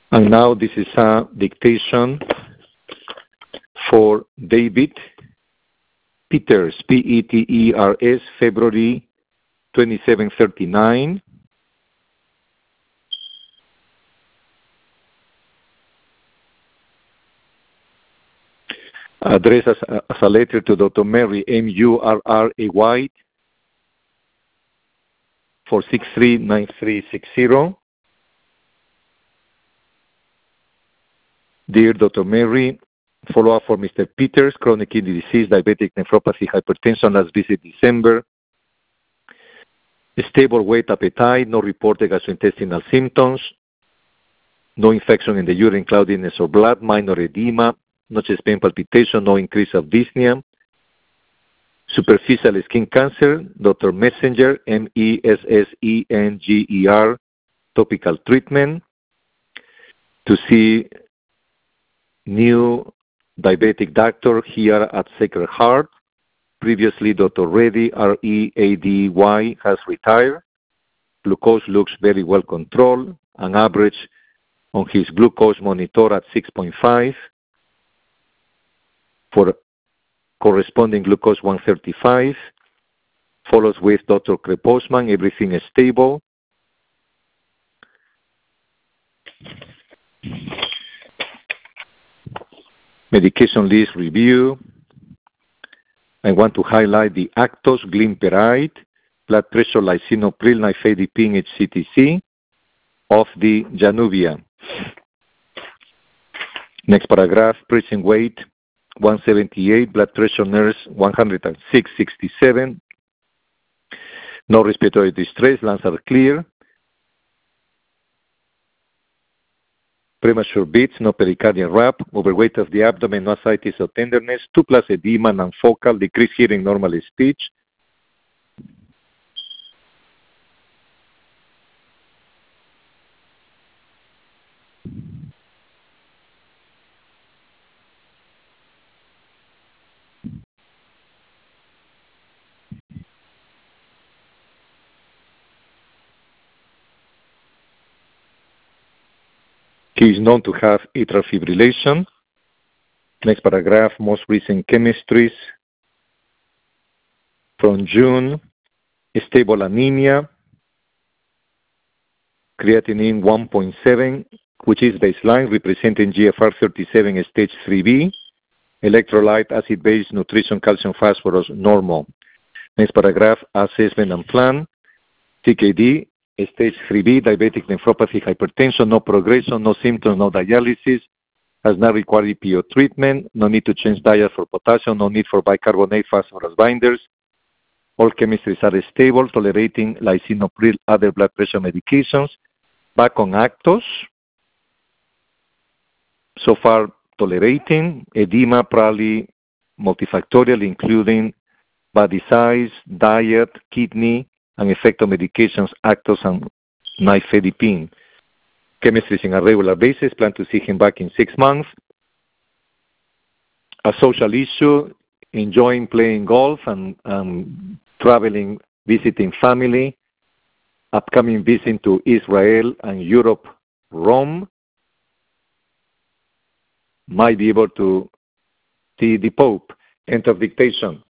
And now this is a dictation for David Peters, Peters, February 2739. Addressed as a letter to Dr. Murray, Murray, 4639360. Dear Dr. Murray, follow-up for Mr. Peters, chronic kidney disease, diabetic nephropathy, hypertension, last visit December. Stable weight, appetite, no reported gastrointestinal symptoms, no infection in the urine, cloudiness or blood, minor edema, no chest pain, palpitation, no increase of dyspnea. Superficial skin cancer, Dr. Messenger, Messenger, topical treatment. To see new diabetic doctor here at Sacred Heart. Previously, Dr. Reddy, Ready, has retired. Glucose looks very well controlled. An average on his glucose monitor at 6.5. For corresponding glucose 135. Follows with Dr. Kreposman. Everything is stable. Medication list review. I want to highlight the Actos, Glimepiride, blood pressure, lisinopril, nifedipine, HCTC of the Januvia. Next paragraph, present weight 178, blood pressure nurse 106/67. No respiratory distress, lungs are clear. Premature beats, no pericardial rap, overweight of the abdomen, no ascites or tenderness, 2+ edema, non-focal, decreased hearing, normal speech. He is known to have atrial fibrillation. Next paragraph, most recent chemistries from June, stable anemia, creatinine 1.7, which is baseline, representing GFR 37 stage 3B, electrolyte, acid-base, nutrition, calcium, phosphorus, normal. Next paragraph, assessment and plan, CKD, stage 3B, diabetic nephropathy, hypertension, no progression, no symptoms, no dialysis, has not required EPO treatment, no need to change diet for potassium, no need for bicarbonate phosphorus binders. All chemistries are stable, tolerating lisinopril, other blood pressure medications. Back on Actos. So far, tolerating. Edema, probably multifactorial, including body size, diet, kidney, and effect of medications, Actos and nifedipine. Chemistries on a regular basis, plan to see him back in 6 months. A social issue, enjoying playing golf and traveling, visiting family. Upcoming visit to Israel and Europe, Rome. Might be able to see the Pope. End of dictation.